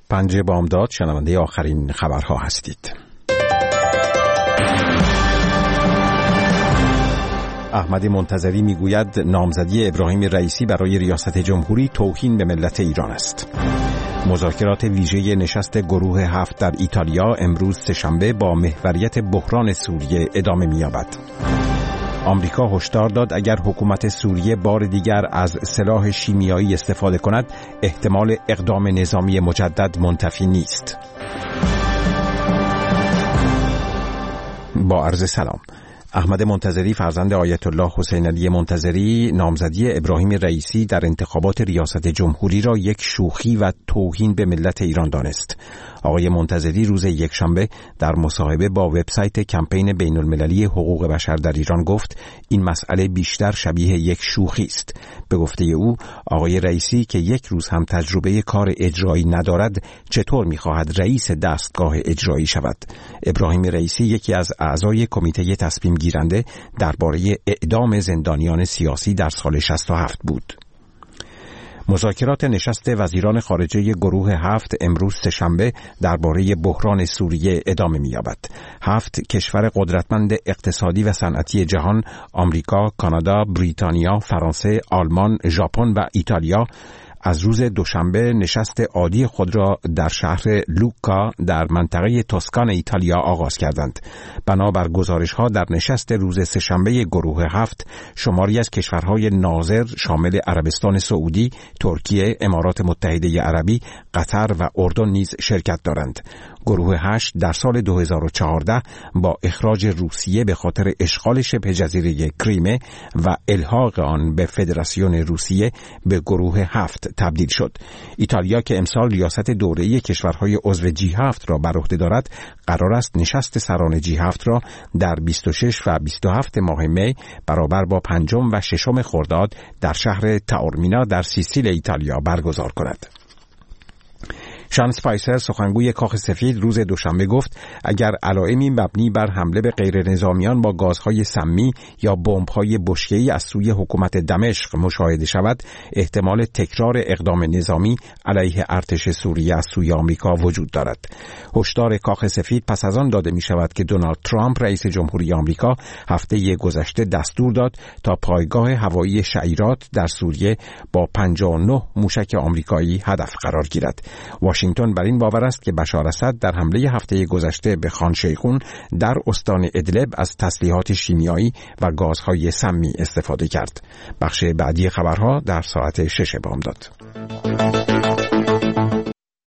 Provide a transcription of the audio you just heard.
پنجه بامداد شنونده آخرین خبرها هستید. احمد منتظری میگوید نامزدی ابراهیم رئیسی برای ریاست جمهوری توهین به ملت ایران است. مذاکرات ویژه نشست گروه 7 در ایتالیا امروز سه‌شنبه با محوریت بحران سوریه ادامه می‌یابد. آمریکا هشدار داد اگر حکومت سوریه بار دیگر از سلاح شیمیایی استفاده کند احتمال اقدام نظامی مجدد منتفی نیست. با عرض سلام. احمد منتظری فرزند آیت الله حسین علی منتظری نامزدی ابراهیم رئیسی در انتخابات ریاست جمهوری را یک شوخی و توهین به ملت ایران دانست. آقای منتظری روز یکشنبه در مصاحبه با وبسایت کمپین بین المللی حقوق بشر در ایران گفت این مسئله بیشتر شبیه یک شوخی است. به گفته او آقای رئیسی که یک روز هم تجربه کار اجرایی ندارد چطور می‌خواهد رئیس دستگاه اجرایی شود؟ ابراهیم رئیسی یکی از اعضای کمیته تصمیم گیرنده درباره اعدام زندانیان سیاسی در سال 67 بود. مذاکرات نشست وزیران خارجه گروه 7 امروز سه‌شنبه درباره بحران سوریه ادامه می‌یابد. 7 کشور قدرتمند اقتصادی و صنعتی جهان، آمریکا، کانادا، بریتانیا، فرانسه، آلمان، ژاپن و ایتالیا از روز دوشنبه نشست عادی خود را در شهر لوکا در منطقه توسکان ایتالیا آغاز کردند. بنابر گزارش‌ها در نشست روز سه‌شنبه گروه 7 شماری از کشورهای ناظر شامل عربستان سعودی، ترکیه، امارات متحده عربی، قطر و اردن نیز شرکت دارند. گروه 8 در سال 2014 با اخراج روسیه به خاطر اشغال شبه جزیره کریمه و الحاق آن به فدراسیون روسیه به گروه 7 تبدیل شد. ایتالیا که امسال ریاست دوره‌ای کشورهای عضو G7 را بر عهده دارد، قرار است نشست سران G7 را در 26 و 27 ماه می برابر با 5 و 6 خرداد در شهر تاورمینا در سیسیل ایتالیا برگزار کند. شان اسپایسر سخنگوی کاخ سفید روز دوشنبه گفت اگر علائمی مبنی بر حمله به غیر نظامیان با گازهای سمی یا بمب‌های بشکه‌ای از سوی حکومت دمشق مشاهده شود احتمال تکرار اقدام نظامی علیه ارتش سوریه از سوی آمریکا وجود دارد. هشدار کاخ سفید پس از آن داده می شود که دونالد ترامپ رئیس جمهوری آمریکا هفته گذشته دستور داد تا پایگاه هوایی شعیرات در سوریه با 59 موشک آمریکایی هدف قرار گیرد. واشنگتن بر این باور است که بشار اسد در حمله هفته گذشته به خان شیخون در استان ادلب از تسلیحات شیمیایی و گازهای سمی استفاده کرد. بخش بعدی خبرها در ساعت 6 بامداد.